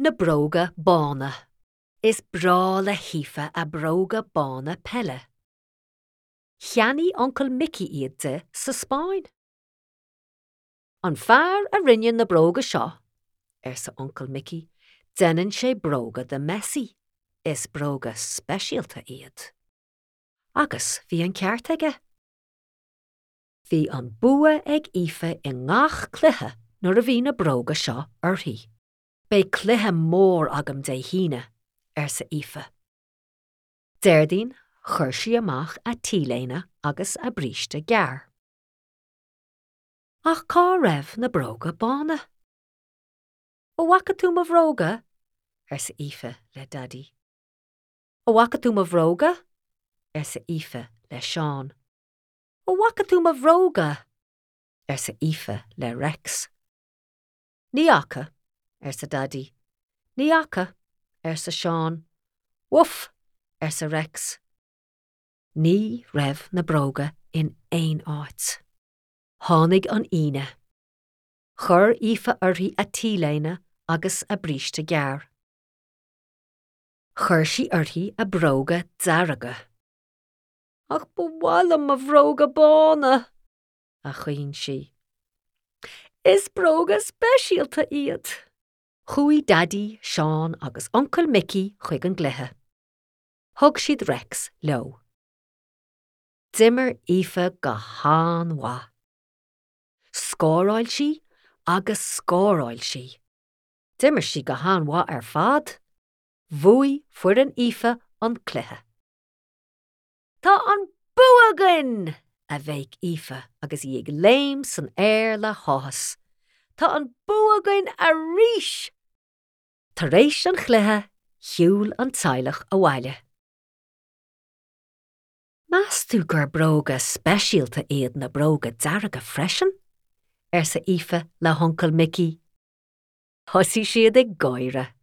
na bróga bána. Is brá le hífa a bróga bána pelle. Cheannaigh Uncle Mickey iad de sa Spáin. An fear a rinne na bróga seo, sa Uncle Mickey, denan sé bróga de Messi, is bróga speisialta iad. Agus bhí an ceart aige. Bhí an bua ag ife I ngach cluiche nuair a bhí na bróga seo orthaí. Bé cluiche mór agam de híine, sa ife. Déirdín chuir sí amach a tíléine agus a bríste gearr. Ach cá raibh na bróga bána. Ó bhaca tú mo bhróga? Sa ife le Daddy. Ó bhaca tú mo bhróga? Sa ife le Seán. Ó bhaca tú mo bhróga? Sa ife le Rex. Ní aca, sa Daddy. Ní aca, sa Seán. Woof, sa Rex. Ní raibh na bróga in éon áit. Tháinig an ine. Chur ife orthaí a tíléine agus a bríste gearr. Chur sí orthaí a bróga dearaga. Ach bhhailm a bhróga bána, a chuaigh sí. Is bróga speisialta iad. Chuaigh Daddy, Seán agus Uncle Mickey chuig an gluthe. Thug siad Rex leo. Dimmer ife go háanmha. Scóráil sí agus scóráil sí. Dimmer sí go háanmha fad. Bhuaigh fuair an ife an cluiche. Tá an buagan! A bheidh ife agus ag léim san air le háthas. Tá an buagan a ríis! Tar éis an chluiche, shiúil an teilech a bhaile. Meas tú gur bróga speisialta iad na bróga dearaga freisin? Sa ife le Uncle Mickey. Thosaigh siad ag gaiire.